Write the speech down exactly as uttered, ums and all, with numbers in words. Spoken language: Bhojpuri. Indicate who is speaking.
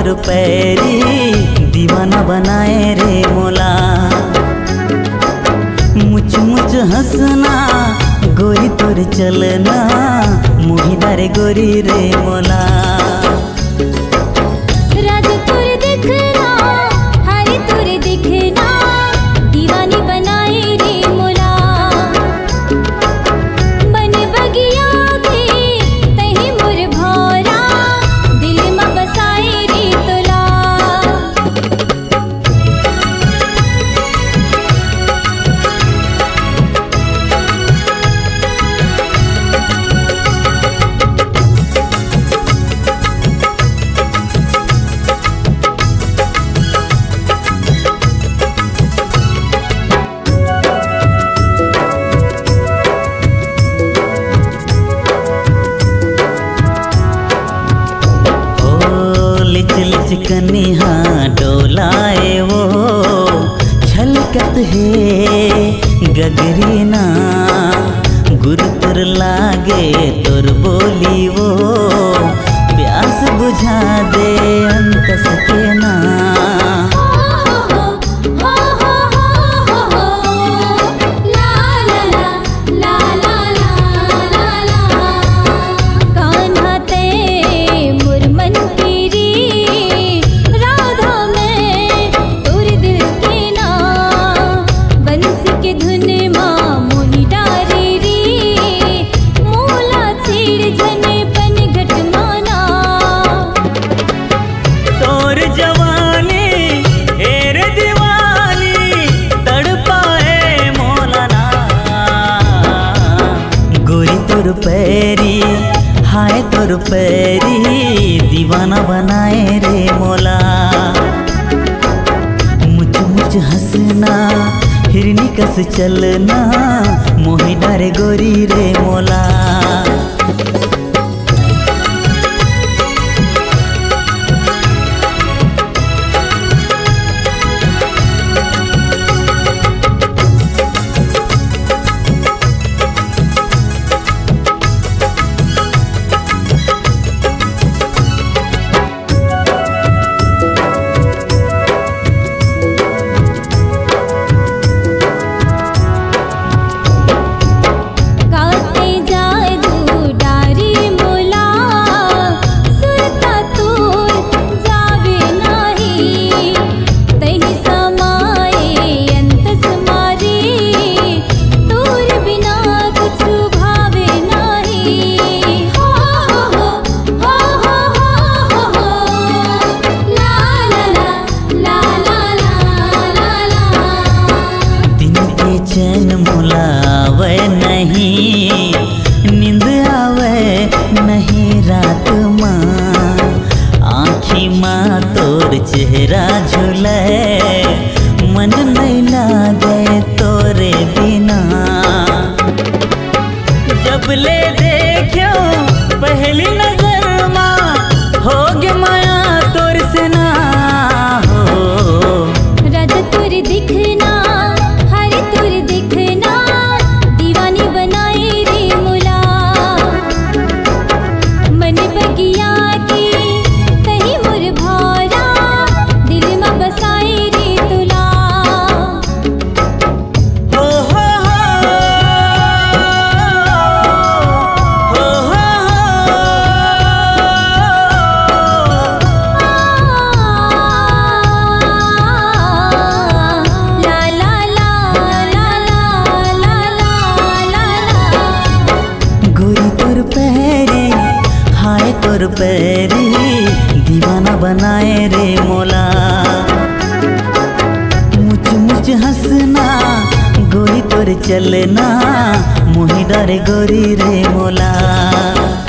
Speaker 1: तोर पैरी दीवाना बनाए रे मोला। मुझ मुझ हंसना गोरी तोर चलना मोही डारे गोरी रे मोला।
Speaker 2: राज तोर दिखना हरी तोर दिखना दीवानी बनाए रे मोला। बन बगिया के तही मोर भौरा दिल में बसाए रे तोला।
Speaker 1: लिच लिच कनिहा डोलाए वो छलकत है गगरीना। गुरुतर लागे तोर बोली वो प्यास बुझा दे अंतस के ना। तोर पैरी हाय तोर पैरी दीवाना बनाए रे मोला। मुझ मुझ हंसना हिरनी कस चलना मोही डारे गोरी रे मोला। चैन मोला आवे नहीं नींद आवे नहीं रात माँ। आँखी माँ तोर चेहरा झूले मन नहीं लागे तोरे बिना। जब ले देखो पहली नजर माँ होगे माया तोर से ना हो।
Speaker 2: राजा तोर दिखना
Speaker 1: तोर पैरी दीवाना बनाए रे मोला। मुझ मुझ हंसना गोरी तोर चलना मोही डारे गोरी रे मोला।